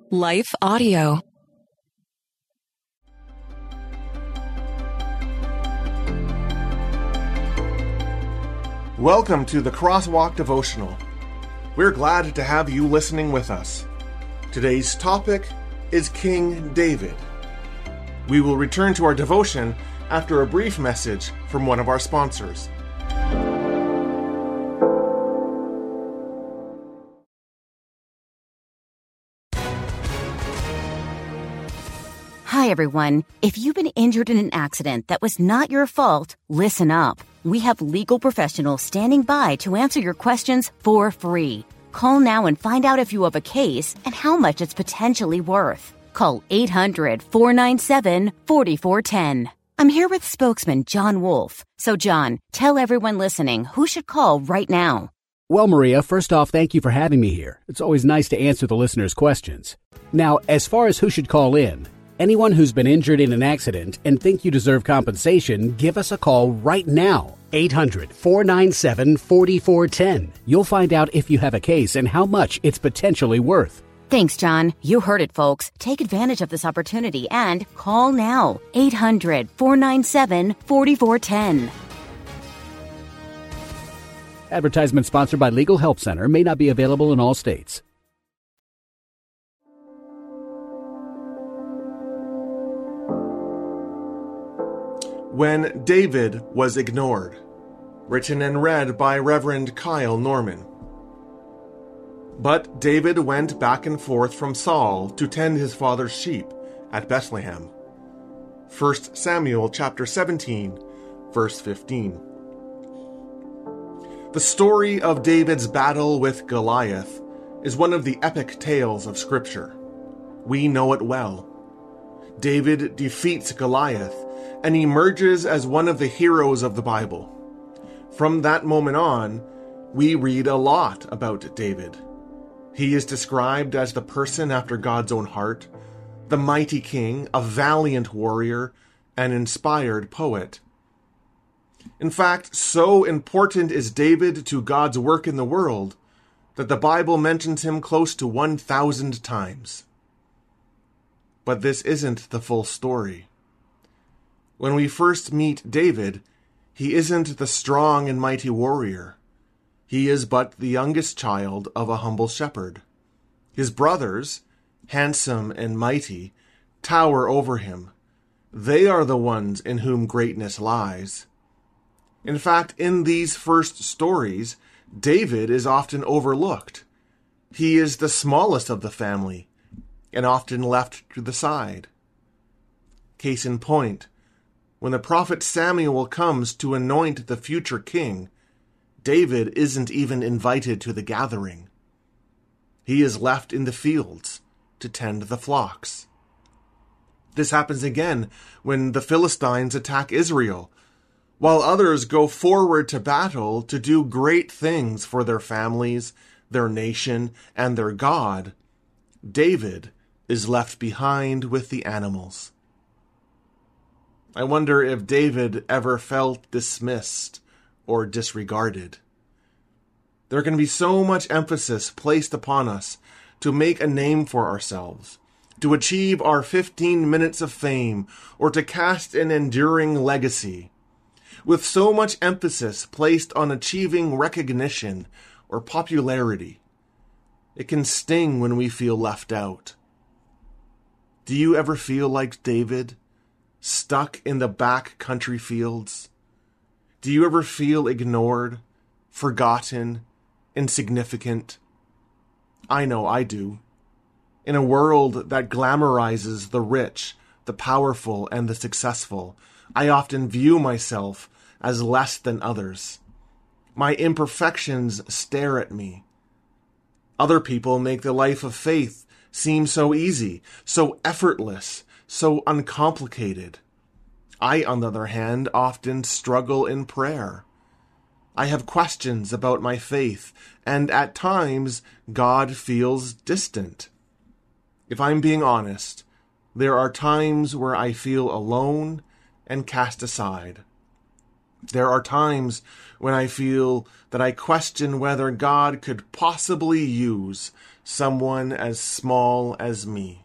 Life Audio. Welcome to the Crosswalk Devotional. We're glad to have you listening with us. Today's topic is King David. We will return to our devotion after a brief message from one of our sponsors. Hi, everyone. If you've been injured in an accident that was not your fault, listen up. We have legal professionals standing by to answer your questions for free. Call now and find out if you have a case and how much it's potentially worth. Call 800-497-4410. I'm here with spokesman John Wolf. So, John, tell everyone listening who should call right now. Well, Maria, first off, thank you for having me here. It's always nice to answer the listeners' questions. Now, as far as who should call in, anyone who's been injured in an accident and think you deserve compensation, give us a call right now. 800-497-4410. You'll find out if you have a case and how much it's potentially worth. Thanks, John. You heard it, folks. Take advantage of this opportunity and call now. 800-497-4410. Advertisement sponsored by Legal Help Center. May not be available in all states. When David Was Ignored, written and read by Reverend Kyle Norman. But David went back and forth from Saul to tend his father's sheep at Bethlehem. 1 Samuel chapter 17, verse 15. The story of David's battle with Goliath is one of the epic tales of Scripture. We know it well. David defeats Goliath and emerges as one of the heroes of the Bible. From that moment on, we read a lot about David. He is described as the person after God's own heart, the mighty king, a valiant warrior, an inspired poet. In fact, so important is David to God's work in the world that the Bible mentions him close to 1,000 times. But this isn't the full story. When we first meet David, he isn't the strong and mighty warrior. He is but the youngest child of a humble shepherd. His brothers, handsome and mighty, tower over him. They are the ones in whom greatness lies. In fact, in these first stories, David is often overlooked. He is the smallest of the family, and often left to the side. Case in point, when the prophet Samuel comes to anoint the future king, David isn't even invited to the gathering. He is left in the fields to tend the flocks. This happens again when the Philistines attack Israel, while others go forward to battle to do great things for their families, their nation, and their God. David is left behind with the animals. I wonder if David ever felt dismissed or disregarded. There can be so much emphasis placed upon us to make a name for ourselves, to achieve our 15 minutes of fame, or to cast an enduring legacy. With so much emphasis placed on achieving recognition or popularity, it can sting when we feel left out. Do you ever feel like David, stuck in the back country fields? Do you ever feel ignored, forgotten, insignificant? I know I do. In a world that glamorizes the rich, the powerful, and the successful, I often view myself as less than others. My imperfections stare at me. Other people make the life of faith seem so easy, so effortless, so uncomplicated. I, on the other hand, often struggle in prayer. I have questions about my faith, and at times, God feels distant. If I'm being honest, there are times where I feel alone and cast aside. There are times when I feel that I question whether God could possibly use someone as small as me.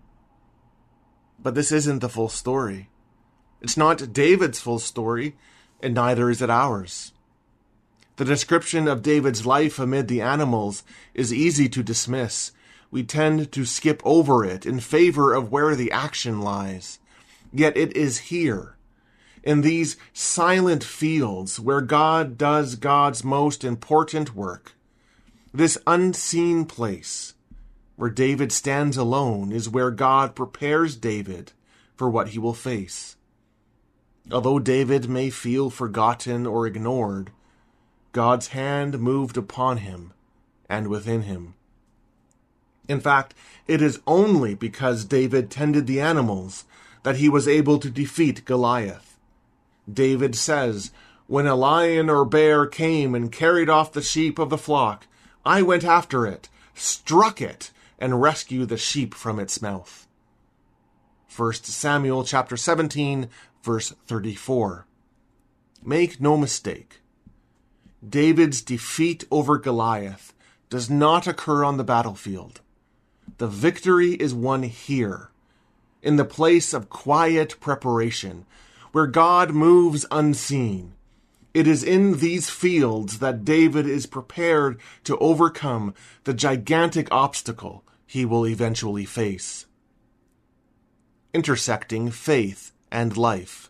But this isn't the full story. It's not David's full story, and neither is it ours. The description of David's life amid the animals is easy to dismiss. We tend to skip over it in favor of where the action lies. Yet it is here, in these silent fields, where God does God's most important work. This unseen place, where David stands alone, is where God prepares David for what he will face. Although David may feel forgotten or ignored, God's hand moved upon him and within him. In fact, it is only because David tended the animals that he was able to defeat Goliath. David says, "When a lion or bear came and carried off the sheep of the flock, I went after it, struck it, and rescued the sheep from its mouth." 1 Samuel chapter 17, verse 34. Make no mistake, David's defeat over Goliath does not occur on the battlefield. The victory is won here, in the place of quiet preparation, where God moves unseen. It is in these fields that David is prepared to overcome the gigantic obstacle he will eventually face. Intersecting faith and life.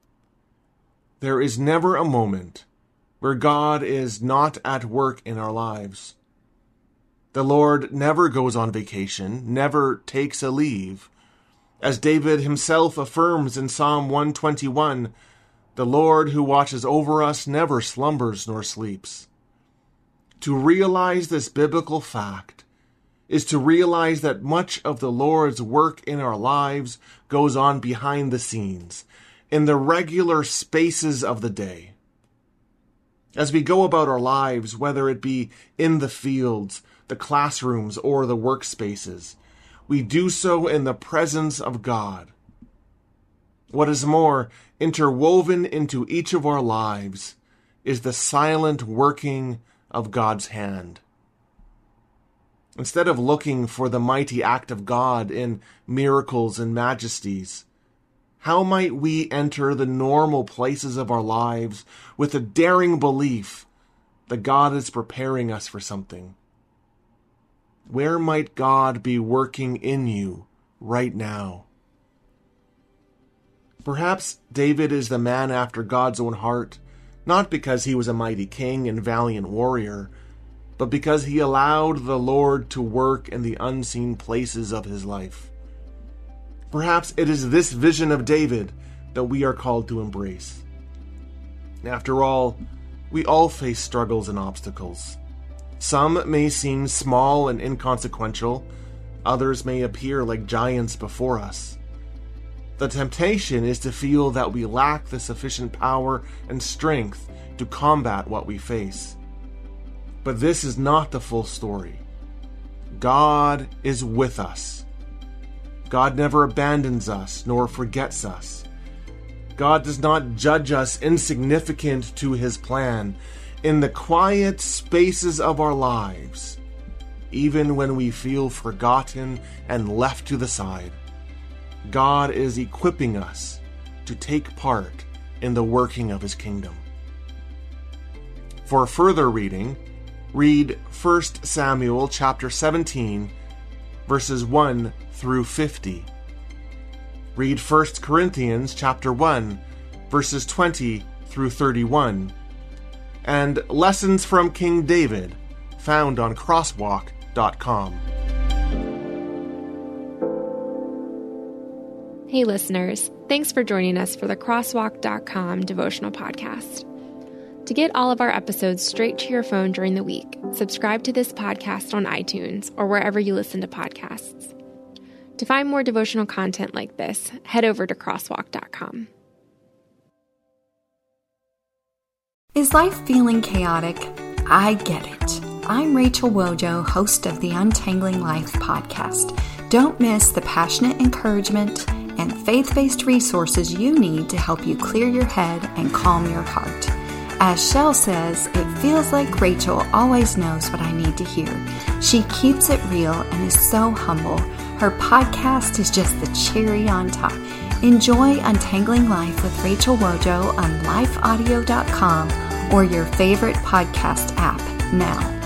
There is never a moment where God is not at work in our lives. The Lord never goes on vacation, never takes a leave. As David himself affirms in Psalm 121, "The Lord who watches over us never slumbers nor sleeps." To realize this biblical fact is to realize that much of the Lord's work in our lives goes on behind the scenes, in the regular spaces of the day. As we go about our lives, whether it be in the fields, the classrooms, or the workspaces, we do so in the presence of God. What is more, interwoven into each of our lives is the silent working of God's hand. Instead of looking for the mighty act of God in miracles and majesties, how might we enter the normal places of our lives with a daring belief that God is preparing us for something? Where might God be working in you right now? Perhaps David is the man after God's own heart, not because he was a mighty king and valiant warrior, but because he allowed the Lord to work in the unseen places of his life. Perhaps it is this vision of David that we are called to embrace. After all, we all face struggles and obstacles. Some may seem small and inconsequential, others may appear like giants before us. The temptation is to feel that we lack the sufficient power and strength to combat what we face. But this is not the full story. God is with us. God never abandons us nor forgets us. God does not judge us insignificant to his plan. In the quiet spaces of our lives, even when we feel forgotten and left to the side, God is equipping us to take part in the working of his kingdom. For further reading, read 1 Samuel chapter 17, verses 1 through 50. Read 1 Corinthians chapter 1, verses 20 through 31. And Lessons from King David, found on crosswalk.com. Hey listeners, thanks for joining us for the crosswalk.com devotional podcast. To get all of our episodes straight to your phone during the week, subscribe to this podcast on iTunes or wherever you listen to podcasts. To find more devotional content like this, head over to crosswalk.com. Is life feeling chaotic? I get it. I'm Rachel Wojo, host of the Untangling Life podcast. Don't miss the passionate encouragement and faith-based resources you need to help you clear your head and calm your heart. As Shell says, it feels like Rachel always knows what I need to hear. She keeps it real and is so humble. Her podcast is just the cherry on top. Enjoy Untangling Life with Rachel Wojo on lifeaudio.com or your favorite podcast app now.